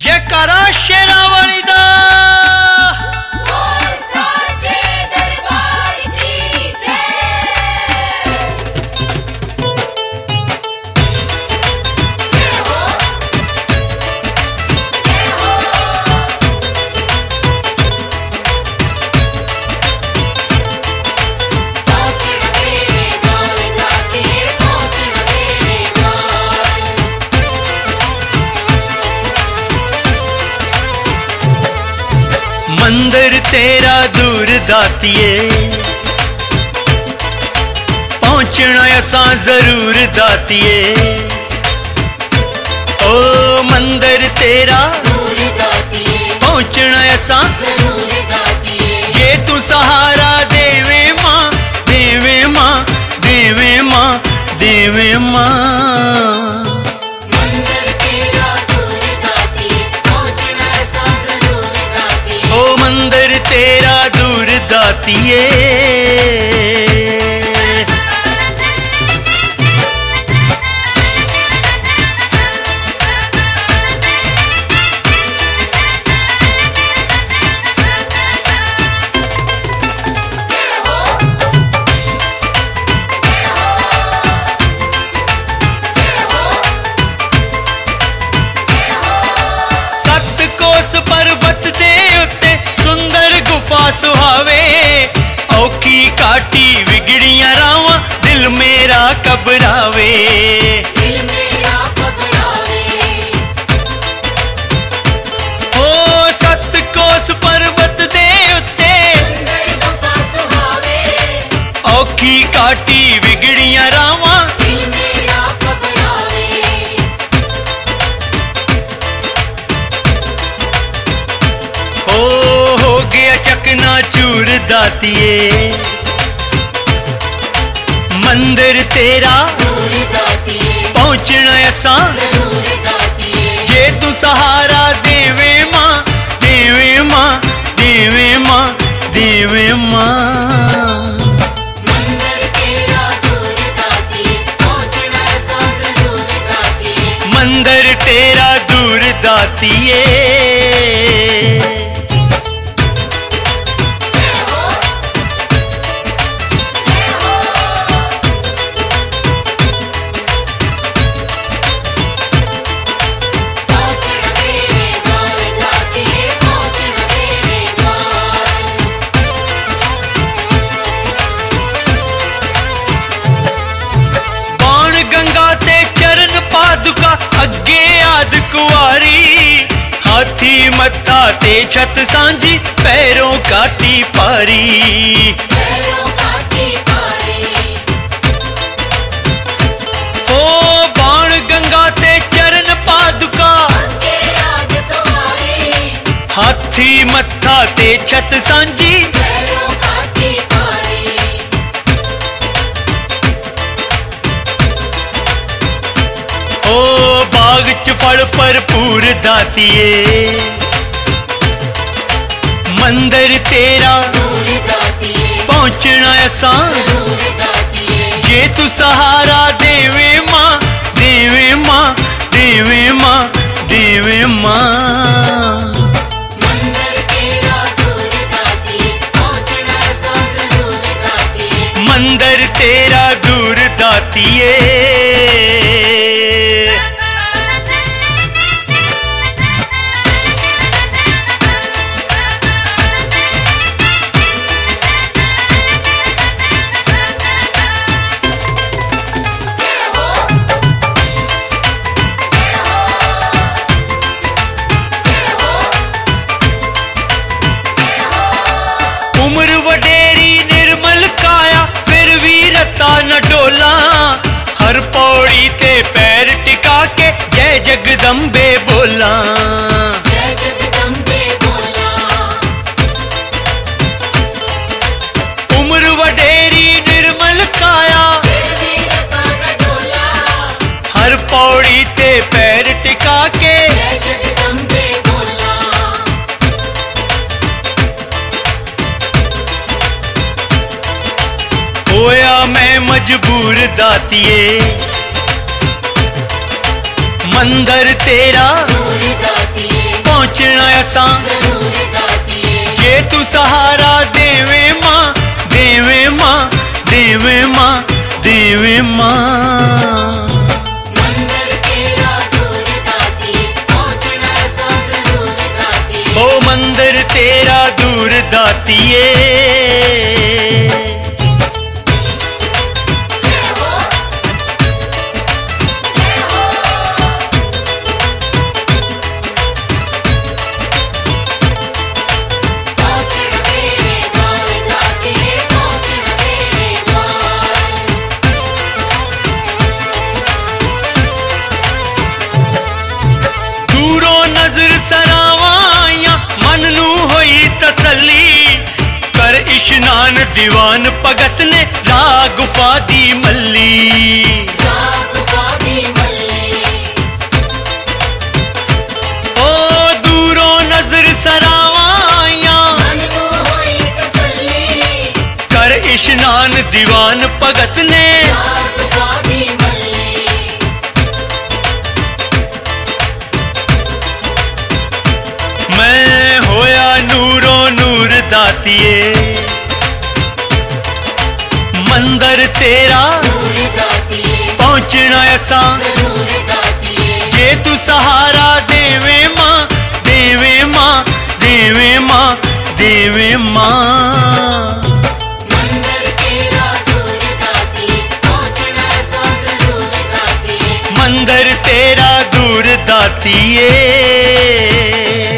जयकारा शेरा वाली दा। बोल साचे दरबार की जय। जय हो, जय हो। पहुँच मेरे जान जाती है, पहुँच मेरे जान। मंदिर तेरा दूर दातिए, पहुंचना असां जरूर दातिए। ओ मंदिर तेरा दूर दातिए, पहुंचना असां जरूर दातिए। जे तू सहारा देवे मां, देवे मां, देवे मां, देवे मां। मंदिर तेरा दूर दातिए, पहुँचना ऐसा जरूर दातिए। ओ मंदिर तेरा दूर दातिए। जय हो, जय हो, जय हो, जय हो। सत कोस पर्वत दे उत्ते सुंदर गुफा सुहावे। औखी काटी विगड़ियां रावां दिल मेरा घबरावे। दिल मेरा घबरावे। ओ सत कोस पर्वत दे उत्ते सुंदर गुफा सुहावे। औखी काटी विगड़ियां रावां दिल मेरा घबरावे। हो गया चकना चूर दातिए। मंदिर तेरा दूर दातिए, पहुंचना असां जरूर दातिए। जे तू सहारा देवे मां, देवे मां, देवे मां, देवे मां। मंदिर तेरा दूर दातिए, पहुँचना ऐसा जरूर दातिए। मंदिर तेरा दूर दातिए। जय हो, जय हो। पहुँच मेरे जान जातिए, पहुँच मेरे जान। बाण गंगा ते चरण पादुका अगे आद कुआरी। हाथी मत्था ते छत सांझी पैरों काटी पारी। पैरों काटी पारी। ओ बाण गंगा ते चरण पादुका अगे याद तुम्हारी, हाथी मत्था ते छत सांझी। पैरों काटी पारी। ओ बाग च फल भरपूर दातिए। मंदिर तेरा दूर दातिए, पहुंचना असां जरूर दातिए। जे तू सहारा देवे मां, देवे मां, देवे मां, देवे मां। मंदिर तेरा दूर दातिए, पहुँचना ऐसा जरूर दातिए। मंदिर तेरा दूर दातिए। जय हो, जय हो, जय हो। उम्र वडेरी निर्मल काया फिर भी रता न डोला। हर पौड़ी ते पैर टिका के जय जगदम्बे बोला। जय जगदम्बे बोला। उम्र वडेरी निर्मल काया फिर भी रता न डोला। हर पौड़ी ते पैर टिका के जय जगदम्बे बोला। होया मैं मजबूर दातिए। मंदिर तेरा दूर दातिए, पहुंचना असां जरूर दातिए जे तू सहारा देवे मां देवे मां देवे मां देवे मां मंदिर तेरा दूर दातिए पहुंचना सा जरूर दातिए ओ मंदिर तेरा दूर दातिए जय हो जय हो पहुंचना तेरे द्वार दातिए पहुंचना तेरे द्वार दूरों नजर सरावाया मन नू होई तसल्ली कर इशनान दीवान भगत ने राग फादी मल्ली राग सादी मल्ली ओ दूरों नजर सरावाया मन को होई तसल्ली कर इशनान दीवान भगत ने राग सादी मल्ली मैं होया नूरों नूर दातिए मंदिर तेरा दूर दातिए पहुंचना असां जरूर दातिए जे तू सहारा देवे मां देवे मां देवे मां देवे मां मंदिर तेरा दूर दातिए पहुंचना सा जरूर दातिए मंदिर तेरा दूर दातिए